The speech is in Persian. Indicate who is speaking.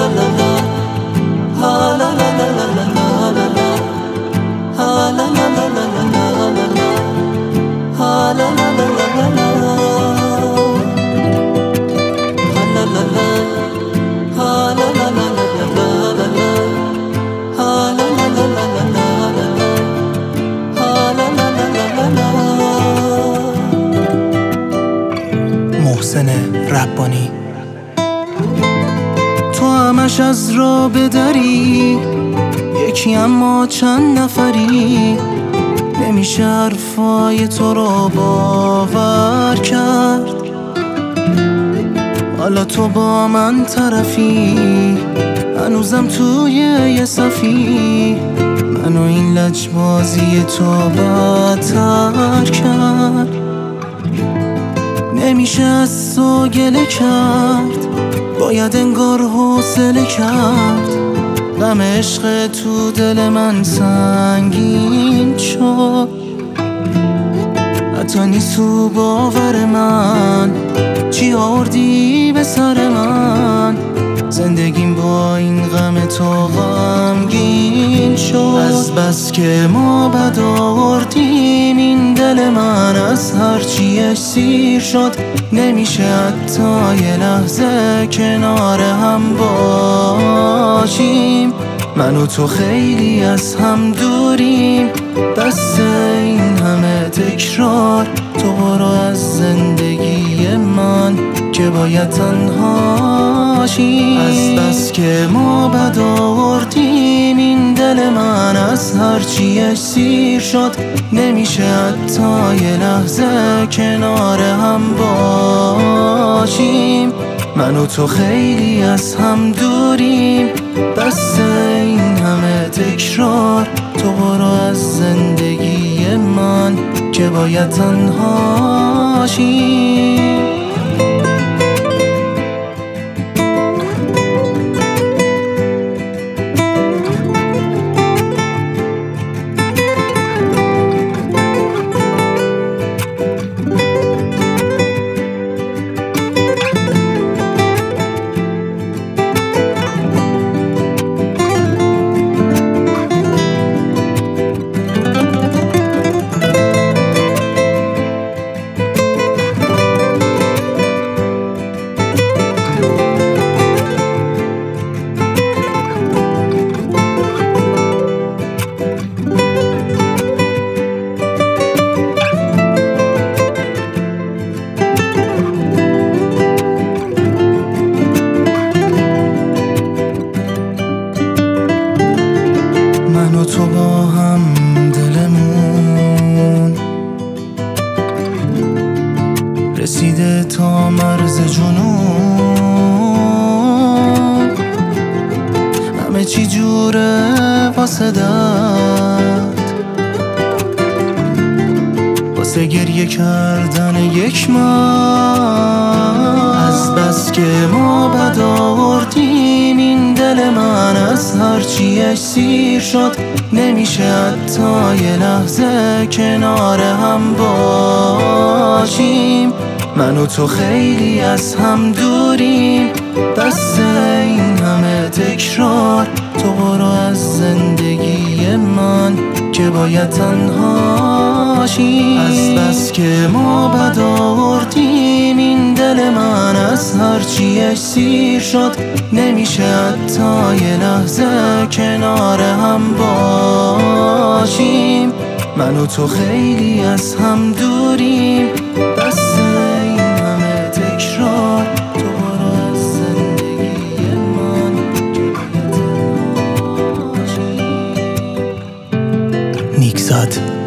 Speaker 1: محسن ربانی. تو همش از راه بدری، یکی اما چند نفری، نمیشه حرفای تو رو باور کرد. حالا تو با من طرفی، هنوزم توی یه صفی، منو این لجبازی تو بدتر کرد. نمیشه از تو گله کرد، باید انگار حوصله کرد. غم عشق تو دل من سنگین شد، حتی نیست تو باور من چی آوردی به سر من. زندگیم با این غم تو غمگین شد. از بس که ما بد آوردیم این دل من از هرچی اسیر شد. نمیشه حتی یه لحظه کنار هم باشیم، من و تو خیلی از هم دوریم. بس این همه تکرار، تو برو از زندگی من که باید تنها شیم. از بس که ما بد آوردیم این دل من از هرچی اسیر شد. نمیشه حتی یه لحظه کنار هم باشیم، من و تو خیلی از هم دوریم. بس این همه تکرار، تو برو از زندگی من که باید تنها شیم. من و تو با هم دلمون رسیده تا مرز جنون. همه چی جوره واسه دد، واسه گریه کردن یک من. از بس که ما بد آوردیم این دل من از هرچی اسیر شد. نمیشه حتی یه لحظه کنار هم باشیم، من و تو خیلی از هم دوریم. بس این همه تکرار، تو برو از زندگی من که باید تنها شیم. از بس که ما بد آوردیم این دل من از هرچی اسیر شد. نمیشه حتی یه لحظه کنار هم باشیم، من و تو خیلی از هم دوریم. بس این همه تکرار، تو برو از زندگی من که باید تنها شیم. نیکزاد.